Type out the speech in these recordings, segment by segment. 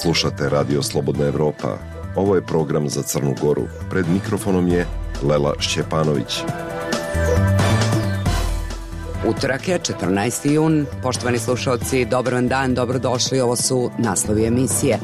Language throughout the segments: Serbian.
Slušate Radio Slobodna Evropa. Ovo je program za Crnu Goru. Pred mikrofonom je Lela Šćepanović. Utorak je 14. jun. Poštovani slušalci, dobar vam dan, dobrodošli. Ovo su naslovi emisije.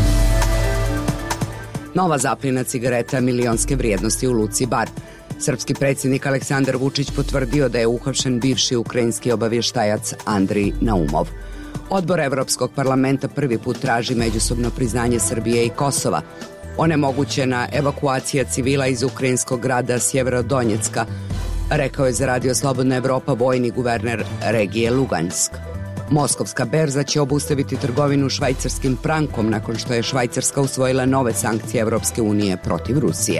Nova zapljena cigareta milionske vrijednosti u luci Bar. Srpski predsjednik Aleksandar Vučić potvrdio da je uhapšen bivši ukrajinski obavještajac Andrij Naumov. Odbor Evropskog parlamenta prvi put traži međusobno priznanje Srbije i Kosova. Onemogućena evakuacija civila iz ukrajinskog grada Sjeverodonjecka, rekao je za Radio Slobodna Evropa vojni guverner regije Lugansk. Moskovska berza će obustaviti trgovinu švajcarskim frankom nakon što je Švajcarska usvojila nove sankcije Evropske unije protiv Rusije.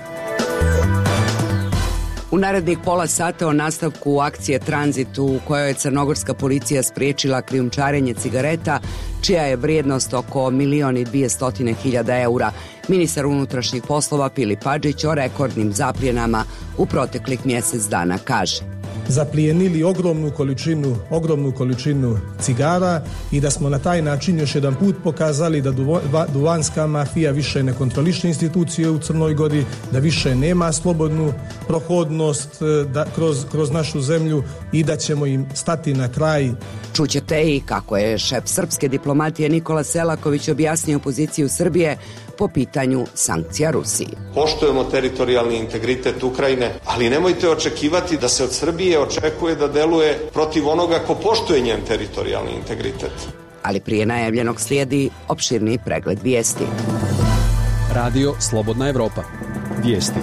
U narednih pola sata o nastavku akcije Tranzit u kojoj je crnogorska policija spriječila krijumčarenje cigareta, čija je vrijednost oko 1.200.000 eura. Ministar unutrašnjih poslova Filip Hadžić o rekordnim zapljenama u proteklih mjesec dana kaže: zaplijenili ogromnu količinu cigara i da smo na taj način još jedan put pokazali da duvanska mafija više ne kontroliše institucije u Crnoj Gori, da više nema slobodnu prohodnost kroz našu zemlju i da ćemo im stati na kraj. Čućete i kako je šef srpske diplomatije Nikola Selaković objasnio poziciju Srbije po pitanju sankcija Rusiji. Poštujemo teritorijalni integritet Ukrajine, ali nemojte očekivati da se od Srbije očekuje da deluje protiv onoga ko poštuje njen teritorijalni integritet. Ali prije najavljenog slijedi opširniji pregled vijesti. Radio Slobodna Evropa. Vijesti.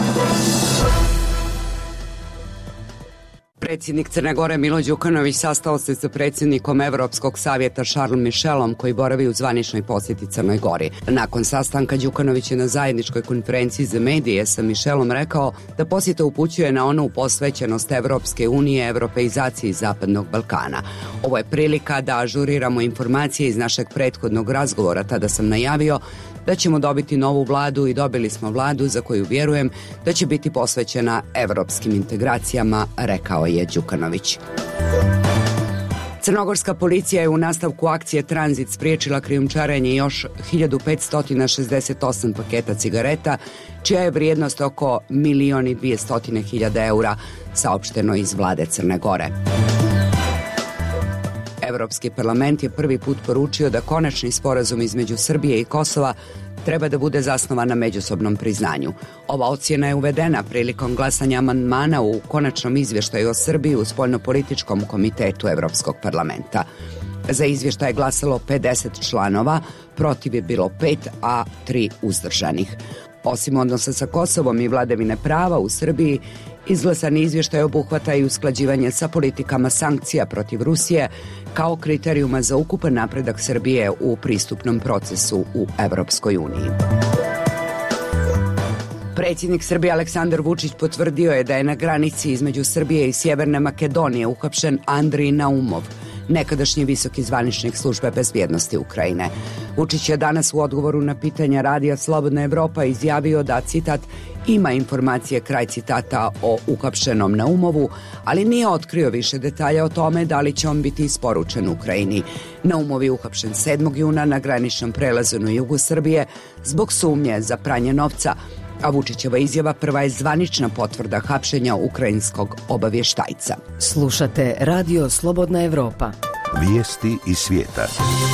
Predsjednik Crne Gore Milo Đukanović sastao se sa predsjednikom Evropskog savjeta Charles Michelom, koji boravi u zvaničnoj posjeti Crnoj Gori. Nakon sastanka Đukanović je na zajedničkoj konferenciji za medije sa Michelom rekao da posjeta upućuje na onu posvećenost Evropske unije europeizaciji Zapadnog Balkana. Ovo je prilika da ažuriramo informacije iz našeg prethodnog razgovora. Tada sam najavio da ćemo dobiti novu vladu i dobili smo vladu za koju vjerujem da će biti posvećena evropskim integracijama, rekao je Đukanović. Crnogorska policija je u nastavku akcije Tranzit spriječila krijumčarenje još 1568 paketa cigareta, čija je vrijednost oko 1.200.000 eura, saopšteno iz vlade Crne Gore. Evropski parlament je prvi put poručio da konačni sporazum između Srbije i Kosova treba da bude zasnovan na međusobnom priznanju. Ova ocjena je uvedena prilikom glasanja amandmana u konačnom izvještaju o Srbiji u spoljnopolitičkom komitetu Evropskog parlamenta. Za izvještaj je glasalo 50 članova, protiv je bilo 5, a 3 uzdržanih. Osim odnosa sa Kosovom i vladavine prava u Srbiji, izglasani izvještaj obuhvata i usklađivanje sa politikama sankcija protiv Rusije kao kriterijuma za ukupan napredak Srbije u pristupnom procesu u Evropskoj uniji. Predsjednik Srbije Aleksandar Vučić potvrdio je da je na granici između Srbije i Sjeverne Makedonije uhapšen Andrij Naumov, nekadašnji visoki zvaničnik službe bezbjednosti Ukrajine. Vučić je danas u odgovoru na pitanja Radija Slobodna Evropa izjavio da, citat, ima informacije, kraj citata, o uhapšenom Naumovu, ali nije otkrio više detalja o tome da li će on biti isporučen Ukrajini. Naumov je uhapšen 7. juna na graničnom prelazu na jugu Srbije zbog sumnje za pranje novca, a Vučićeva izjava prva je zvanična potvrda hapšenja ukrajinskog obavještajca. Slušate Radio Slobodna Evropa. Vijesti iz svijeta.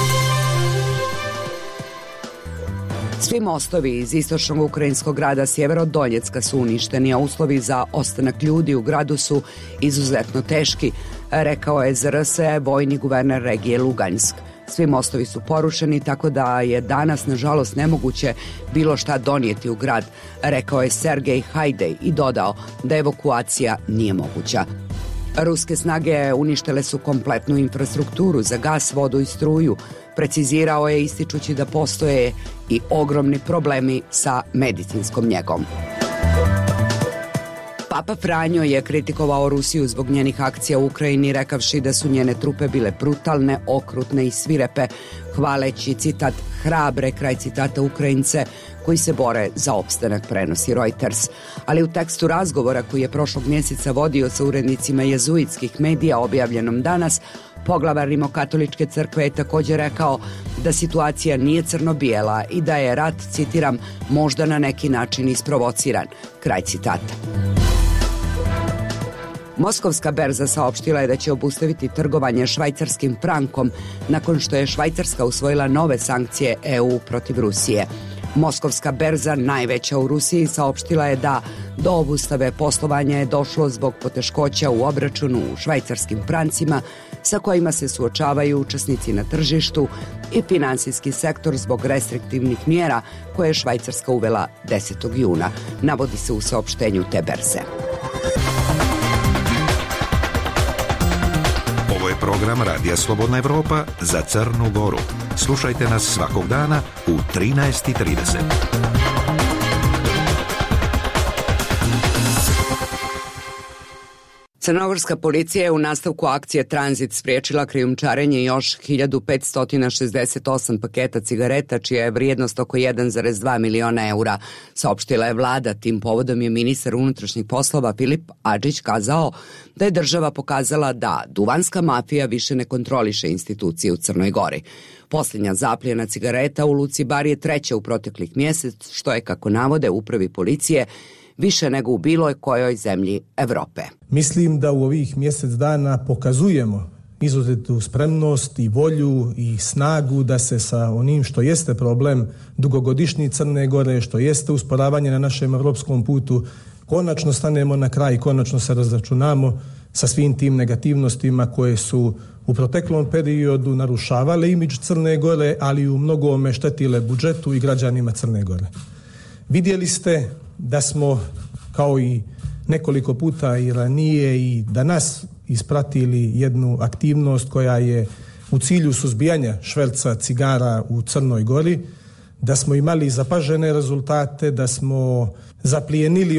Svi mostovi iz istočnog ukrajinskog grada Sjeverodonjecka su uništeni, a uslovi za ostanak ljudi u gradu su izuzetno teški, rekao je za RS vojni guverner regije Lugansk. Svi mostovi su porušeni, tako da je danas, nažalost, nemoguće bilo šta donijeti u grad, rekao je Sergej Hajdej i dodao da evakuacija nije moguća. Ruske snage uništile su kompletnu infrastrukturu za gas, vodu i struju, precizirao je ističući da postoje i ogromni problemi sa medicinskom njegom. Papa Franjo je kritikovao Rusiju zbog njenih akcija u Ukrajini, rekavši da su njene trupe bile brutalne, okrutne i svirepe, hvaleći, citat, hrabre, kraj citata, Ukrajince koji se bore za opstanak, prenosi Reuters. Ali u tekstu razgovora koji je prošlog mjeseca vodio sa urednicima jezuitskih medija objavljenom danas, Poglavar Rimokatoličke crkve je također rekao da situacija nije crno-bijela i da je rat, citiram, možda na neki način isprovociran. Kraj citata. Moskovska berza saopštila je da će obustaviti trgovanje švajcarskim frankom nakon što je Švajcarska usvojila nove sankcije EU protiv Rusije. Moskovska berza, najveća u Rusiji, saopštila je da do obustave poslovanja je došlo zbog poteškoća u obračunu u švajcarskim francima sa kojima se suočavaju učesnici na tržištu i finansijski sektor zbog restriktivnih mjera koje je Švajcarska uvela 10. juna, navodi se u saopštenju te berze. Ovo je program Radija Slobodna Evropa za Crnu Goru. Slušajte nas svakog dana u 13:30. Crnogorska policija je u nastavku akcije Tranzit spriječila krijumčarenje još 1568 paketa cigareta, čija je vrijednost oko 1,2 miliona eura. Saopštila je vlada. Tim povodom je ministar unutrašnjih poslova Filip Adžić kazao da je država pokazala da duvanska mafija više ne kontroliše institucije u Crnoj Gori. Posljednja zapljena cigareta u Luci Bar je treća u proteklih mjesec, što je, kako navode upravi policije, više nego u bilo kojoj zemlji Evrope. Mislim da u ovih mjesec dana pokazujemo izuzetnu spremnost i volju i snagu da se sa onim što jeste problem dugogodišnji Crne Gore, što jeste usporavanje na našem evropskom putu, konačno stanemo na kraj, konačno se razračunamo sa svim tim negativnostima koje su u proteklom periodu narušavale imidž Crne Gore, ali u mnogome štetile budžetu i građanima Crne Gore. Vidjeli ste da smo, kao i nekoliko puta i ranije i danas, ispratili jednu aktivnost koja je u cilju suzbijanja šverca cigara u Crnoj Gori, da smo imali zapažene rezultate, da smo zaplijenili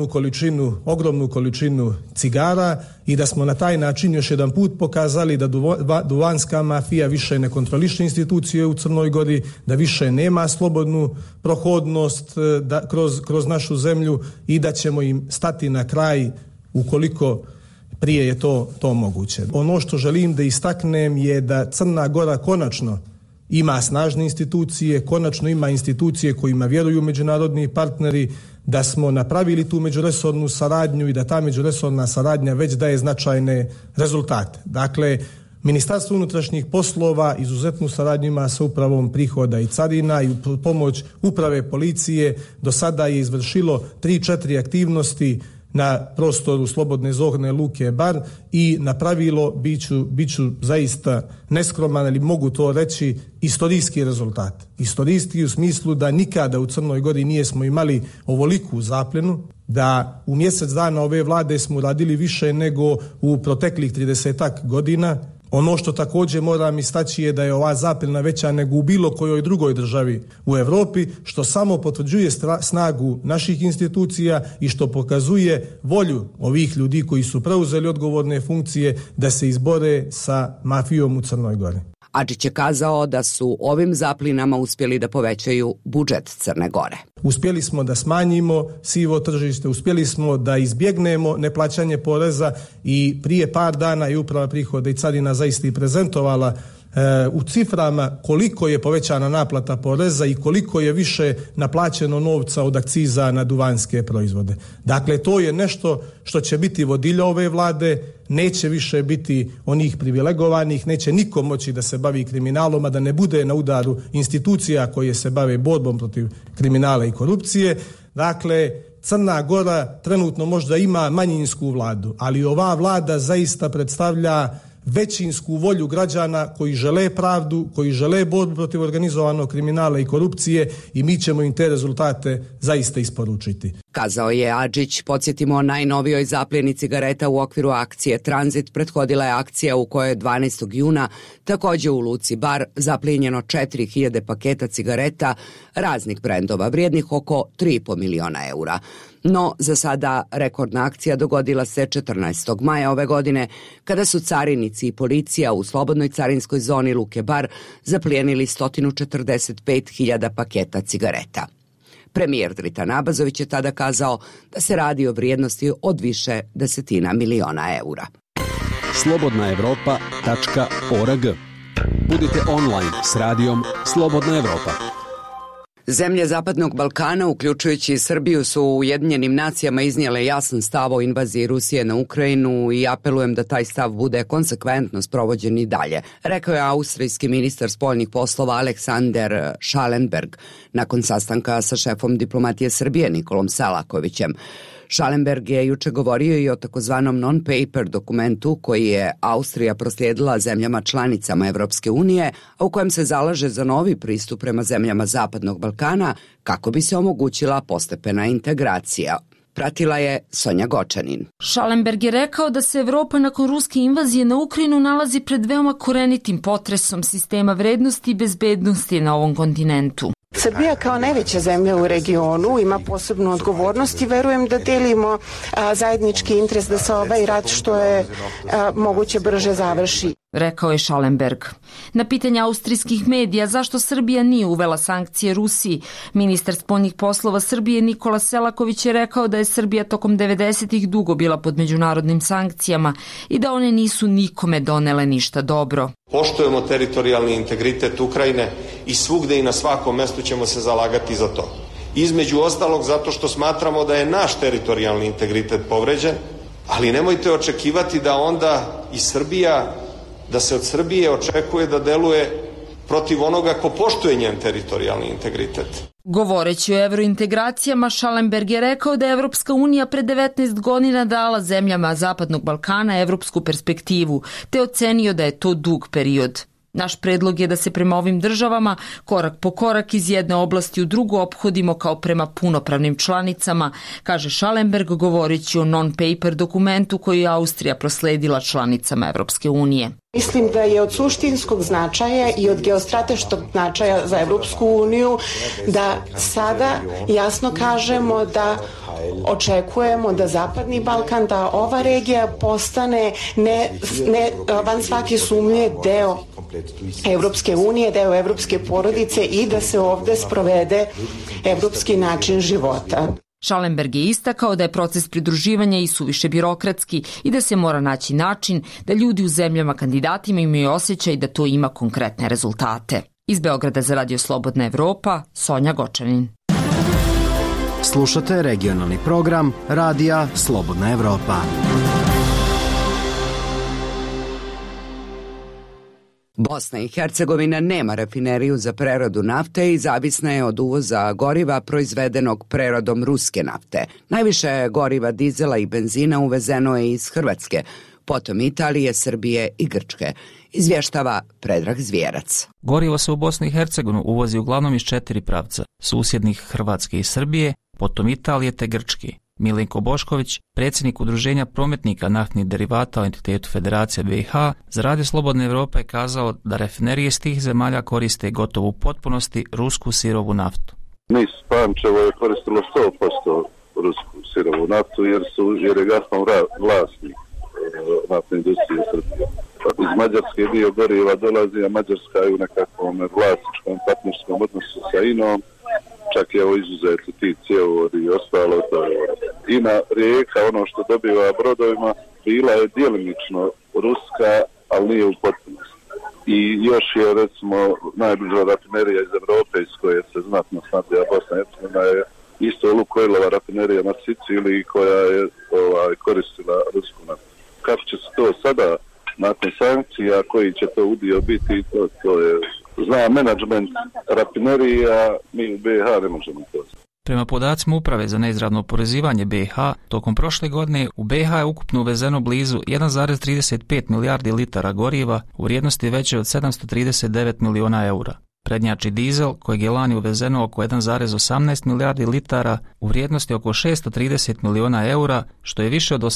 ogromnu količinu cigara i da smo na taj način još jedan put pokazali da duvanska mafija više ne kontroliše institucije u Crnoj Gori, da više nema slobodnu prohodnost kroz našu zemlju i da ćemo im stati na kraj ukoliko prije je to moguće. Ono što želim da istaknem je da Crna Gora konačno ima snažne institucije, konačno ima institucije kojima vjeruju međunarodni partneri, da smo napravili tu međuresornu saradnju i da ta međuresorna saradnja već daje značajne rezultate. Dakle, Ministarstvo unutrašnjih poslova izuzetnu saradnju ima sa upravom prihoda i carina i pomoć uprave policije do sada je izvršilo 3-4 aktivnosti na prostoru slobodne zone Luke Bar i napravilo, biću zaista neskroman, ali mogu to reći, istorijski rezultat. Istorijski u smislu da nikada u Crnoj Gori nijesmo imali ovoliku zapljenu, da u mjesec dana ove vlade smo radili više nego u proteklih 30-ak godina. Ono što također moram istaći je da je ova zapljena veća nego u bilo kojoj drugoj državi u Europi, što samo potvrđuje snagu naših institucija i što pokazuje volju ovih ljudi koji su preuzeli odgovorne funkcije da se izbore sa mafijom u Crnoj Gori. Adžić je kazao da su ovim zapljenama uspjeli da povećaju budžet Crne Gore. Uspjeli smo da smanjimo sivo tržište, uspjeli smo da izbjegnemo neplaćanje poreza i prije par dana je uprava prihoda i carina zaista i prezentovala u ciframa koliko je povećana naplata poreza i koliko je više naplaćeno novca od akciza na duvanske proizvode. Dakle, to je nešto što će biti vodilja ove vlade, neće više biti onih privilegovanih, neće niko moći da se bavi kriminalom, a da ne bude na udaru institucija koje se bave borbom protiv kriminala i korupcije. Dakle, Crna Gora trenutno možda ima manjinsku vladu, ali ova vlada zaista predstavlja većinsku volju građana koji žele pravdu, koji žele borbu protiv organizovanog kriminala i korupcije i mi ćemo im te rezultate zaista isporučiti. Kazao je Adžić. Podsjetimo, najnovijoj zapljeni cigareta u okviru akcije Tranzit prethodila je akcija u kojoj je 12. juna također u Luci Bar zaplijenjeno 4000 paketa cigareta raznih brendova vrijednih oko 3,5 miliona eura. No, za sada rekordna akcija dogodila se 14. maja ove godine, kada su carinici i policija u slobodnoj carinskoj zoni Luke Bar zaplijenili 145.000 paketa cigareta. Premijer Dritan Abazović je tada kazao da se radi o vrijednosti od više desetina miliona eura. slobodnaevropa.org. Budite online s radijom Slobodna Evropa. Zemlje Zapadnog Balkana, uključujući Srbiju, su u Ujedinjenim nacijama iznijele jasan stav o invaziji Rusije na Ukrajinu i apelujem da taj stav bude konsekventno sprovođen i dalje, rekao je austrijski ministar spoljnih poslova Aleksander Schallenberg nakon sastanka sa šefom diplomatije Srbije Nikolom Selakovićem. Schallenberg je juče govorio i o takozvanom non-paper dokumentu koji je Austrija proslijedila zemljama članicama Evropske unije, a u kojem se zalaže za novi pristup prema zemljama Zapadnog Balkana kako bi se omogućila postepena integracija. Pratila je Sonja Gočanin. Schallenberg je rekao da se Evropa nakon ruske invazije na Ukrajinu nalazi pred veoma korenitim potresom sistema vrednosti i bezbednosti na ovom kontinentu. Srbija kao najveća zemlja u regionu ima posebnu odgovornost i verujem da delimo zajednički interes da se ovaj rat što je moguće brže završi, rekao je Schallenberg. Na pitanje austrijskih medija zašto Srbija nije uvela sankcije Rusiji, ministar spoljnih poslova Srbije Nikola Selaković je rekao da je Srbija tokom 90-ih dugo bila pod međunarodnim sankcijama i da one nisu nikome donele ništa dobro. Poštujemo teritorijalni integritet Ukrajine i svugde i na svakom mestu ćemo se zalagati za to. Između ostalog zato što smatramo da je naš teritorijalni integritet povređen, ali nemojte očekivati da onda i Srbija, da se od Srbije očekuje da deluje protiv onoga ko poštuje njen teritorijalni integritet. Govoreći o evrointegracijama, Schallenberg je rekao da je Evropska unija pre 19 godina dala zemljama Zapadnog Balkana evropsku perspektivu, te ocenio da je to dug period. Naš predlog je da se prema ovim državama korak po korak iz jedne oblasti u drugu ophodimo kao prema punopravnim članicama, kaže Schallenberg govoreći o non-paper dokumentu koji je Austrija prosledila članicama Evropske unije. Mislim da je od suštinskog značaja i od geostrateškog značaja za Evropsku uniju da sada jasno kažemo da očekujemo da Zapadni Balkan, da ova regija postane ne van svake sumnje deo Evropske unije, deo evropske porodice i da se ovde sprovede evropski način života. Schallenberg je istakao da je proces pridruživanja i suviše birokratski i da se mora naći način da ljudi u zemljama kandidatima imaju osjećaj da to ima konkretne rezultate. Iz Beograda za Radio Slobodna Evropa, Sonja Gočanin. Slušate regionalni program Radija Slobodna Evropa. Bosna i Hercegovina nema rafineriju za preradu nafte i zavisna je od uvoza goriva proizvedenog preradom ruske nafte. Najviše goriva dizela i benzina uvezeno je iz Hrvatske, potom Italije, Srbije i Grčke. Izvještava Predrag Zvijerac. Gorivo se u Bosni i Hercegovinu uvozi uglavnom iz 4 pravca, susjednih Hrvatske i Srbije, potom Italije te Grčke. Milenko Bošković, predsjednik Udruženja prometnika naftnih derivata u entitetu Federacija BiH, za Radio Slobodna Evropa je kazao da rafinerije iz tih zemalja koriste gotovo u potpunosti rusku sirovu naftu. Mi Pančevo je koristilo 100% rusku sirovu naftu jer je Gazprom vlasnik naftne industrije Srbije. Iz Mađarske dio goriva dolazi, a Mađarska je u nekakvom vlasničkom partnerskom odnosu sa INOM. Čak je ovo izuzeto ti cjevovodi i ostalo. INA Rijeka, ono što dobiva brodovima, bila je djelimično ruska, ali nije u potpunosti. I još je, recimo, najbliža rafinerija iz Evrope, iz koje se znatno snabdija Bosna i Hercegovina, je isto Lukoilova rafinerija na Siciliji, koja je koristila rusku naftu. Kako će se to sada, nakon sankcija, koji će to udio biti, to je... Zna menadžment rafinerija, mi u BiH ne možemo to. Prema podacima Uprave za neizravno oporezivanje BiH, tokom prošle godine u BiH je ukupno uvezeno blizu 1,35 milijardi litara goriva u vrijednosti veće od 739 miliona eura. Prednjači dizel, kojeg je lani uvezeno oko 1,18 milijardi litara u vrijednosti oko 630 miliona eura, što je više od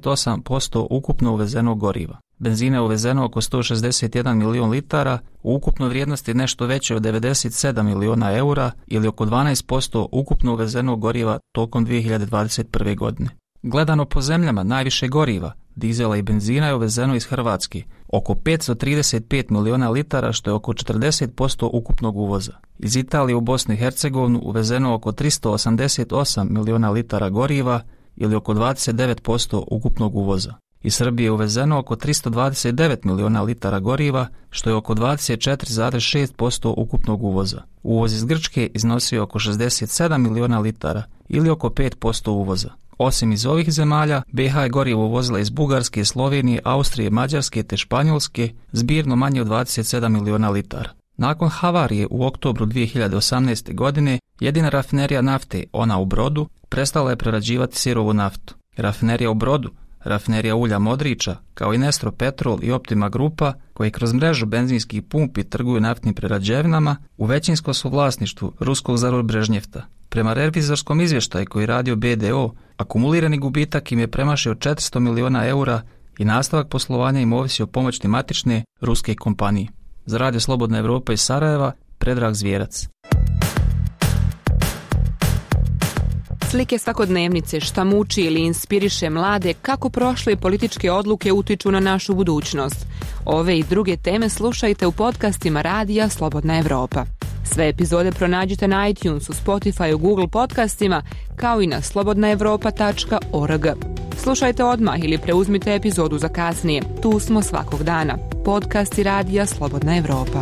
88% ukupno uvezenog goriva. Benzina je uvezeno oko 161 milion litara u ukupnoj vrijednosti nešto veće od 97 miliona eura ili oko 12% ukupno uvezenog goriva tokom 2021. godine. Gledano po zemljama, najviše goriva, dizela i benzina je uvezeno iz Hrvatske, oko 535 miliona litara, što je oko 40% ukupnog uvoza. Iz Italije u Bosnu i Hercegovinu uvezeno oko 388 miliona litara goriva ili oko 29% ukupnog uvoza. Iz Srbije je uvezeno oko 329 miliona litara goriva, što je oko 24,6% ukupnog uvoza. Uvoz iz Grčke iznosio oko 67 miliona litara ili oko 5% uvoza. Osim iz ovih zemalja, BiH je gorivo uvozila iz Bugarske, Slovenije, Austrije, Mađarske te Španjolske, zbirno manje od 27 miliona litara. Nakon havarije u oktobru 2018. godine, jedina rafinerija nafte, ona u Brodu, prestala je prerađivati sirovu naftu. Rafinerija u Brodu, rafinerija ulja Modriča, kao i Nestro Petrol i Optima Grupa, koji kroz mrežu benzinskih pumpi trguju naftnim prerađevinama, u većinskom su vlasništvu ruskog Zarubrežnjefta. Prema revizorskom izvještaju koji radio BDO, akumulirani gubitak im je premašio 400 miliona eura i nastavak poslovanja im ovisi o pomoći matične ruske kompanije. Za Radio Slobodna Evropa iz Sarajeva, Predrag Zvjerac. Slike svakodnevnice, šta muči ili inspiriše mlade, kako prošle političke odluke utiču na našu budućnost. Ove i druge teme slušajte u podcastima Radija Slobodna Evropa. Sve epizode pronađite na iTunesu, Spotify, Google podcastima, kao i na slobodnaevropa.org. Slušajte odmah ili preuzmite epizodu za kasnije. Tu smo svakog dana. Podcasti Radija Slobodna Evropa.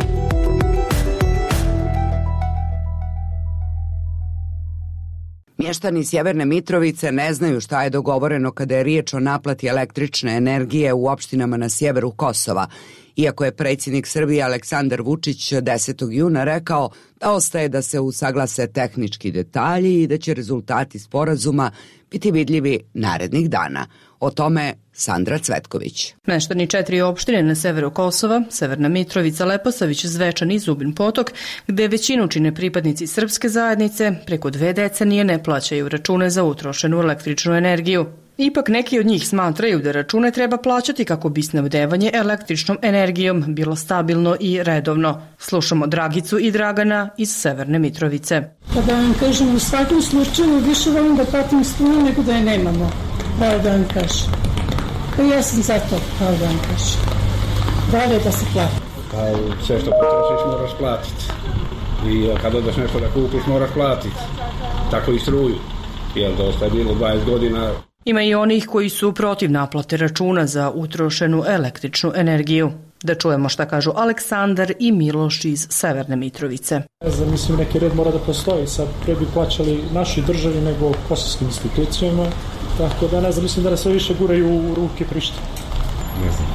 Mještani Sjeverne Mitrovice ne znaju šta je dogovoreno kada je riječ o naplati električne energije u opštinama na sjeveru Kosova, iako je predsjednik Srbije Aleksandar Vučić 10. juna rekao da ostaje da se usaglase tehnički detalji i da će rezultati sporazuma biti vidljivi narednih dana. O tome Sandra Cvetković. Meštani 4 opštine na severu Kosova, Severna Mitrovica, Leposavić, Zvečan i Zubin Potok, gde većinu čine pripadnici srpske zajednice, preko 2 decenije ne plaćaju račune za utrošenu električnu energiju. Ipak neki od njih smatraju da račune treba plaćati kako bi snabdevanje električnom energijom bilo stabilno i redovno. Slušamo Dragicu i Dragana iz Severne Mitrovice. Pa da vam kažem, u svakom slučaju više volim da platim struju nego da je nemamo. Pravo da vam kažem. Pa ja sam za to, pravo da vam kažem. Bolje da se plati. Pa sve što potrošiš moraš platiti. I kad odeš nešto da kupiš moraš platiti. Tako i struju. Jer dosta je bilo 20 godina. Ima i onih koji su protiv naplate računa za utrošenu električnu energiju. Da čujemo šta kažu Aleksandar i Miloš iz Severne Mitrovice. Mislim, neki red mora da postoji. Sad pre bi plaćali našoj državi nego kosovskim institucijama. Tako da ne znam, mislim da nas sve više guraju u ruke Prištine. Ne znam.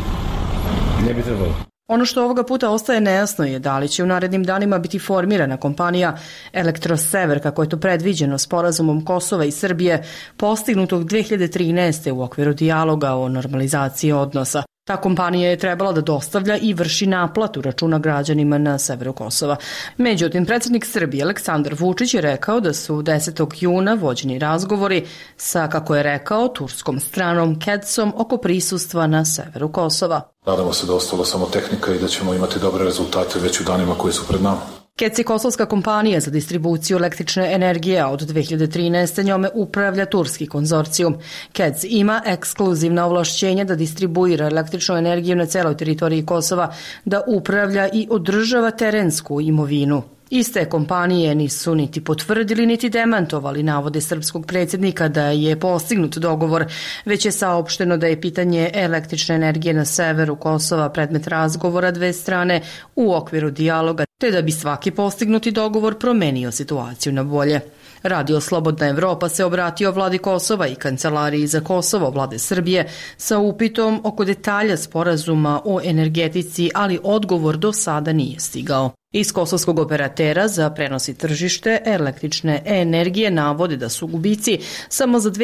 Ne bi trebalo. Ono što ovoga puta ostaje nejasno je da li će u narednim danima biti formirana kompanija Elektrosever, kako je to predviđeno sporazumom Kosova i Srbije, postignutog 2013. u okviru dijaloga o normalizaciji odnosa. Ta kompanija je trebala da dostavlja i vrši naplatu računa građanima na severu Kosova. Međutim, predsjednik Srbije Aleksandar Vučić je rekao da su 10. juna vođeni razgovori sa, kako je rekao, turskom stranom KEDS-om oko prisustva na severu Kosova. Nadamo se da ostala samo tehnika i da ćemo imati dobre rezultate već u danima koji su pred nama. KEDS je kosovska kompanija za distribuciju električne energije, a od 2013. njome upravlja turski konzorcijum. KEDS ima ekskluzivna ovlašćenja da distribuira električnu energiju na celoj teritoriji Kosova, da upravlja i održava terensku imovinu. Iste kompanije nisu niti potvrdili niti demantovali navode srpskog predsjednika da je postignut dogovor, već je saopšteno da je pitanje električne energije na severu Kosova predmet razgovora dve strane u okviru dijaloga, te da bi svaki postignuti dogovor promenio situaciju na bolje. Radio Slobodna Evropa se obratio vladi Kosova i Kancelariji za Kosovo vlade Srbije sa upitom oko detalja sporazuma o energetici, ali odgovor do sada nije stigao. Iz kosovskog operatera za prenos i tržište električne energije navode da su gubici samo za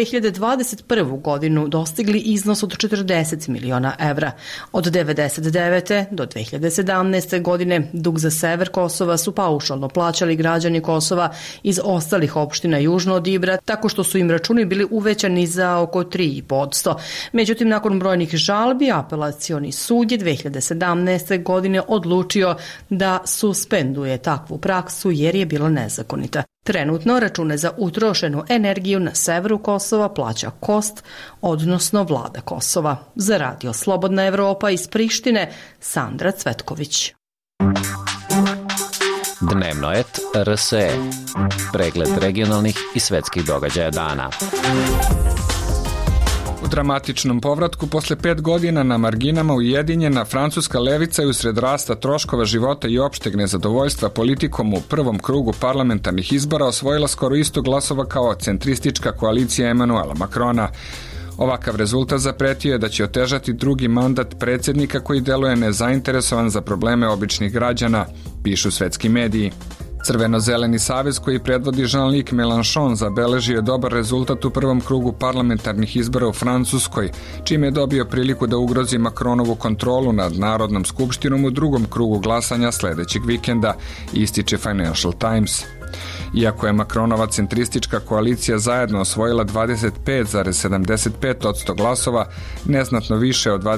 2021. godinu dostigli iznos od 40 miliona evra. Od 1999. do 2017. godine dug za sever Kosova su paušalno plaćali građani Kosova iz ostalih opština južno od Ibra, tako što su im računi bili uvećani za oko 3,5%. Međutim, nakon brojnih žalbi, apelacioni sud je 2017. godine odlučio da suspenduje takvu praksu jer je bila nezakonita. Trenutno račune za utrošenu energiju na severu Kosova plaća KOST, odnosno vlada Kosova. Za Radio Slobodna Evropa iz Prištine, Sandra Cvetković. Dnevnoet RSE. Pregled regionalnih i svetskih događaja dana. U dramatičnom povratku posle 5 godina na marginama ujedinjena francuska levica je usred rasta troškova života i opšteg nezadovoljstva politikom u prvom krugu parlamentarnih izbora osvojila skoro isto glasova kao centristička koalicija Emanuela Macrona. Ovakav rezultat zapretio je da će otežati drugi mandat predsjednika koji deluje nezainteresovan za probleme običnih građana, pišu svetski mediji. Crveno-zeleni savez koji predvodi Jean-Luc Mélenchon zabeležio je dobar rezultat u prvom krugu parlamentarnih izbora u Francuskoj, čime je dobio priliku da ugrozi Macronovu kontrolu nad Narodnom skupštinom u drugom krugu glasanja sledećeg vikenda, ističe Financial Times. Iako je Macronova centristička koalicija zajedno osvojila 25,75% glasova, neznatno više od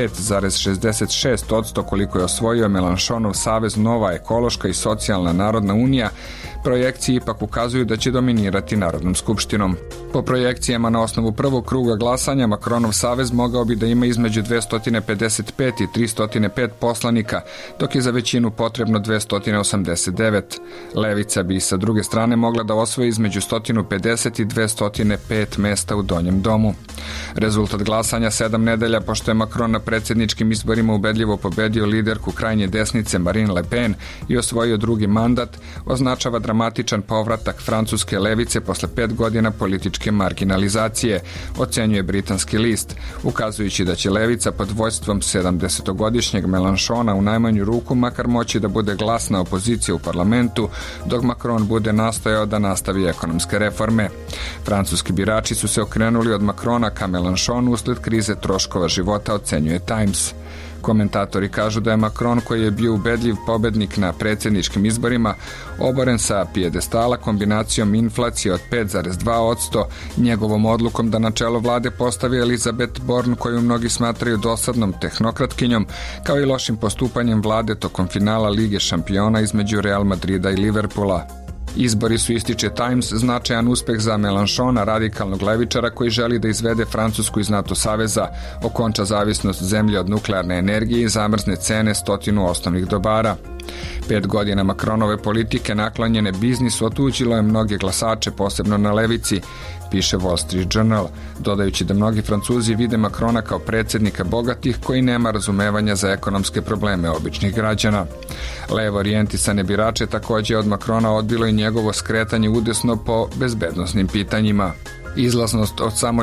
25,66% koliko je osvojio Mélenchonov savez Nova ekološka i socijalna narodna unija, projekcije ipak ukazuju da će dominirati Narodnom skupštinom. Po projekcijama na osnovu prvog kruga glasanja, Macronov savez mogao bi da ima između 255 i 305 poslanika, dok je za većinu potrebno 289. Levica bi sa druge strane mogla da osvoji između 150 i 205 mesta u Donjem domu. Rezultat glasanja 7 nedelja, pošto je Macron na predsjedničkim izborima ubedljivo pobedio liderku krajnje desnice Marine Le Pen i osvojio drugi mandat, označava dramatičan povratak francuske levice posle 5 godina političke marginalizacije, ocenjuje britanski list, ukazujući da će levica pod vođstvom 70-godišnjeg Mélenchona u najmanju ruku makar moći da bude glasna opozicija u parlamentu, dok Macron bude nastojao da nastavi ekonomske reforme. Francuski birači su se okrenuli od Macrona ka Mélenchonu usled krize troškova života, ocenjuje Times. Komentatori kažu da je Macron, koji je bio ubedljiv pobednik na predsjedničkim izborima, oboren sa pijedestala kombinacijom inflacije od 5,2%, njegovom odlukom da na čelo vlade postavi Elizabeth Borne, koju mnogi smatraju dosadnom tehnokratkinjom, kao i lošim postupanjem vlade tokom finala Lige šampiona između Real Madrida i Liverpoola. Izbori su, ističe Times, značajan uspeh za Mélenchona, radikalnog levičara koji želi da izvede Francusku iz NATO saveza, okonča zavisnost zemlje od nuklearne energije i zamrzne cene 100 osnovnih dobara. 5 godina Macronove politike naklonjene biznisu otuđilo je mnoge glasače, posebno na levici, piše Wall Street Journal, dodajući da mnogi Francuzi vide Macrona kao predsjednika bogatih koji nema razumevanja za ekonomske probleme običnih građana. Levo orijentisane birače također od Macrona odbilo i njegovo skretanje udesno po bezbednosnim pitanjima. Izlaznost od samo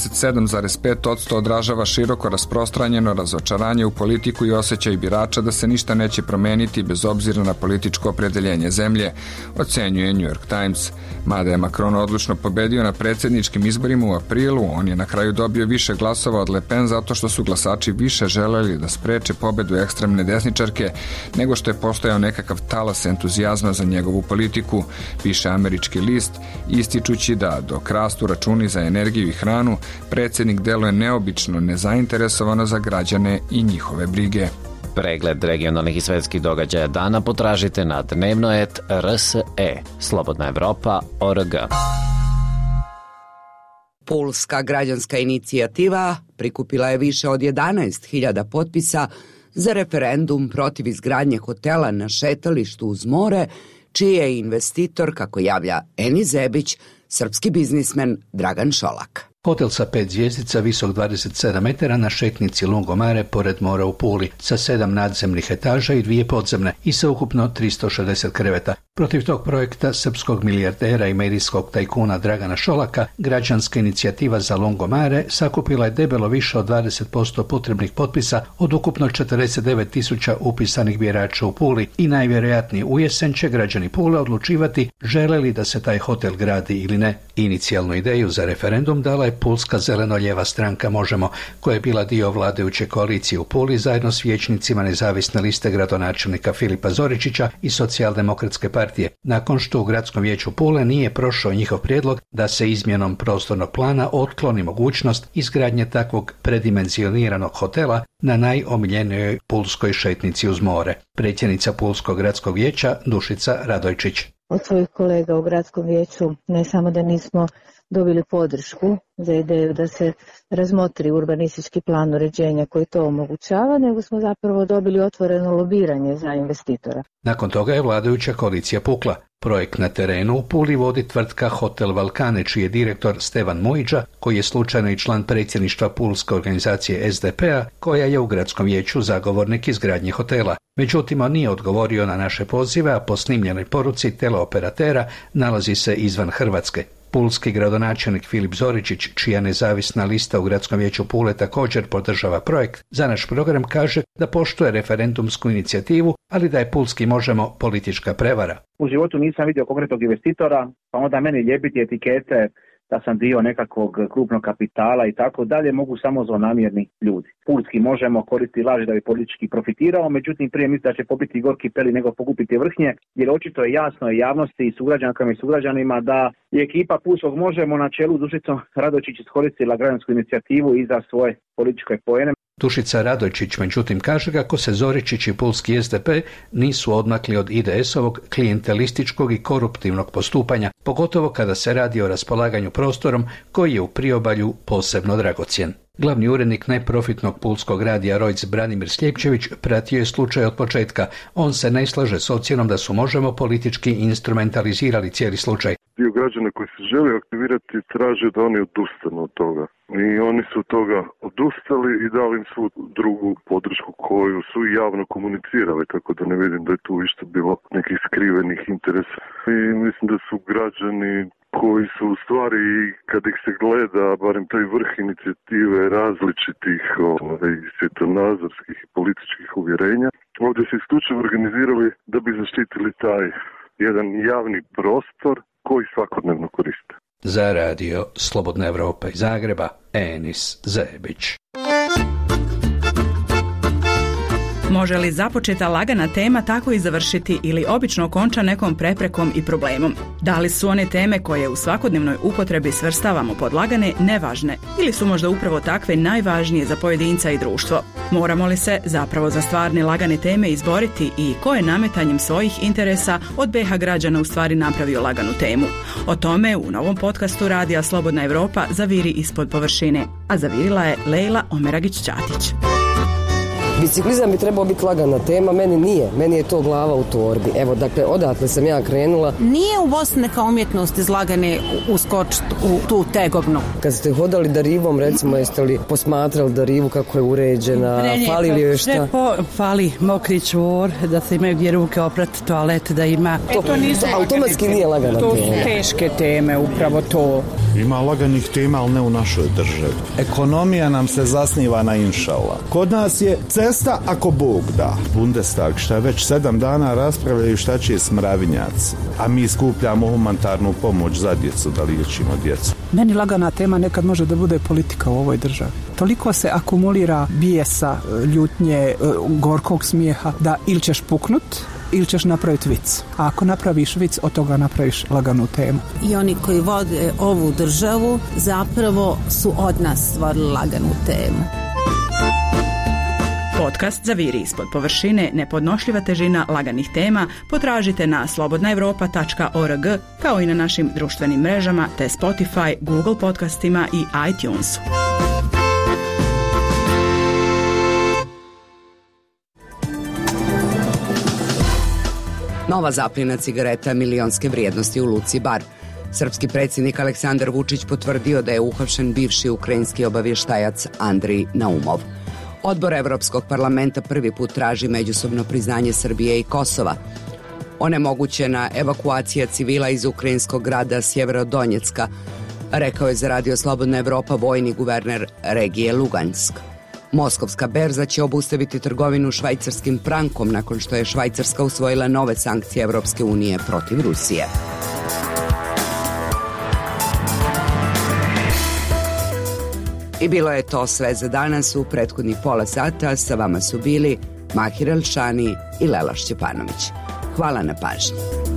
47,5% odražava široko rasprostranjeno razočaranje u politiku i osjećaj birača da se ništa neće promeniti bez obzira na političko opredeljenje zemlje, ocenjuje New York Times. Mada je Macron odlučno pobedio na predsjedničkim izborima u aprilu, on je na kraju dobio više glasova od Le Pen zato što su glasači više želeli da spreče pobedu ekstremne desničarke nego što je postojao nekakav talas entuzijazma za njegovu politiku, piše američki list, ističući da dok rastu računi za energiju i hranu, predsjednik deluje neobično nezainteresovano za građane i njihove brige. Pregled regionalnih i svetskih događaja dana potražite na dnevnoet.rse, Slobodna Evropa.org. Pulska građanska inicijativa prikupila je više od 11.000 potpisa za referendum protiv izgradnje hotela na šetalištu uz more, čiji je investitor, kako javlja Eni Zebić, srpski biznismen Dragan Šolak. Hotel sa 5 zvjezdica, visok 27 metara na šetnici Lungomare pored mora u Puli, sa 7 nadzemnih etaža i 2 podzemne i sa ukupno 360 kreveta. Protiv tog projekta srpskog milijardera i medijskog tajkuna Dragana Šolaka, građanska inicijativa za Lungomare sakupila je debelo više od 20% potrebnih potpisa od ukupno 49.000 upisanih birača u Puli i najvjerojatnije u jesen će građani Pule odlučivati žele li da se taj hotel gradi ili ne. Inicijalnu ideju za referendum dala je Pulska zeleno-lijeva stranka Možemo, koja je bila dio vladajuće koalicije u Puli zajedno s vijećnicima nezavisne liste gradonačelnika Filipa Zoričića i socijaldemokratske partije, nakon što u gradskom vijeću Pule nije prošao njihov prijedlog da se izmjenom prostornog plana otkloni mogućnost izgradnje takvog predimenzioniranog hotela na najomiljenijoj pulskoj šetnici uz more. Predsjednica Pulskog gradskog vijeća Dušica Radojčić. Od svojih kolega u gradskom vijeću ne samo da nismo dobili podršku za ideju da se razmotri urbanistički plan uređenja koji to omogućava, nego smo zapravo dobili otvoreno lobiranje za investitora. Nakon toga je vladajuća koalicija pukla. Projekt na terenu u Puli vodi tvrtka Hotel Valkane, čiji je direktor Stevan Mujiđa, koji je slučajno i član predsjedništva pulske organizacije SDP-a, koja je u gradskom vijeću zagovornik izgradnje hotela. Međutim, on nije odgovorio na naše pozive, a po snimljenoj poruci teleoperatera nalazi se izvan Hrvatske. Pulski gradonačelnik Filip Zoričić, čija nezavisna lista u gradskom vijeću Pule također podržava projekt, za naš program kaže da poštuje referendumsku inicijativu, ali da je Pulski Možemo politička prevara. U životu nisam vidio konkretnog investitora, pa onda meni ljepiti etikete da sam dio nekakvog krupnog kapitala i tako dalje, mogu samo zlonamjerni ljudi. Pulski Možemo koristiti laži da bi politički profitirao, međutim prije misli da će popiti gorki peli nego pokupiti vrhnje, jer očito je jasno i javnosti i sugrađankama i sugrađanima da je ekipa Pulskog Možemo na čelu s Dušicom Radojičić iskoristila građansku inicijativu i za svoje političke poene. Dušica Radojičić međutim kaže kako se Zoričić i Pulski SDP nisu odmakli od IDS-ovog klijentelističkog i koruptivnog postupanja, pogotovo kada se radi o raspolaganju prostorom koji je u priobalju posebno dragocjen. Glavni urednik neprofitnog pulskog radija Rojc Branimir Sljepčević pratio je slučaj od početka. On se ne slaže s ocjenom da su Možemo politički instrumentalizirali cijeli slučaj. Dio građana koji se žele aktivirati traže da oni odustanu od toga. I oni su od toga odustali i dali im svu drugu podršku koju su javno komunicirali, tako da ne vidim da je tu išto bilo nekih skrivenih interesa. I mislim da su građani koji su u stvari, kad ih se gleda, barem taj vrh inicijative različitih svjetonazorskih i političkih uvjerenja, ovdje se isključivo organizirali da bi zaštitili taj jedan javni prostor koji svakodnevno koriste. Za radio Slobodna Evropa iz Zagreba, Enis Zebić. Može li započeta lagana tema tako i završiti ili obično konča nekom preprekom i problemom? Da li su one teme koje u svakodnevnoj upotrebi svrstavamo pod lagane nevažne ili su možda upravo takve najvažnije za pojedinca i društvo? Moramo li se zapravo za stvarne lagane teme izboriti i ko je nametanjem svojih interesa od BiH građana u stvari napravio laganu temu? O tome u novom podcastu Radija Slobodna Evropa Zaviri ispod površine, a zavirila je Lejla Omeragić-Ćatić. Biciklizam bi trebao biti lagana tema, meni nije. Meni je to glava u torbi. Evo, dakle, odatle sam ja krenula. Nije u Bosni neka umjetnost izlagane uskočiti u tu tegobnu. Kad ste hodali Darivom, recimo, jeste li posmatrali Darivu kako je uređena? Fali li joj šta? Fali mokri čvor, da se imaju gdje ruke oprati, toalet, da ima... To automatski nije lagana tema. To su teške teme, upravo to. Ima laganih tema, ali ne u našoj državi. Ekonomija nam se zasniva na inšala. Kod nas je cesta ako Bog da. Bundestag šta već 7 dana raspravljaju šta će smravinjaci, a mi skupljamo humanitarnu pomoć za djecu, da liječimo djecu. Meni lagana tema nekad može da bude politika u ovoj državi. Toliko se akumulira bijesa, ljutnje, gorkog smijeha da ili ćeš puknut ili ćeš napraviti vic. A ako napraviš vic, od toga napraviš laganu temu. I oni koji vode ovu državu zapravo su od nas stvorili laganu temu. Podcast Zaviri ispod površine, nepodnošljiva težina laganih tema potražite na slobodnaevropa.org kao i na našim društvenim mrežama te Spotify, Google podcastima i iTunesu. Nova zapljena cigareta milionske vrijednosti u Luci Bar. Srpski predsjednik Aleksandar Vučić potvrdio da je uhapšen bivši ukrajinski obavještajac Andrij Naumov. Odbor Evropskog parlamenta prvi put traži međusobno priznanje Srbije i Kosova. Onemogućena evakuacija civila iz ukrajinskog grada Sjeverodonjecka, rekao je za Radio Slobodna Evropa vojni guverner regije Lugansk. Moskovska berza će obustaviti trgovinu švajcarskim frankom nakon što je Švajcarska usvojila nove sankcije Evropske unije protiv Rusije. I bilo je to sve za danas. U prethodnih pola sata sa vama su bili Mahir Elšani i Lela Šćepanović. Hvala na pažnji.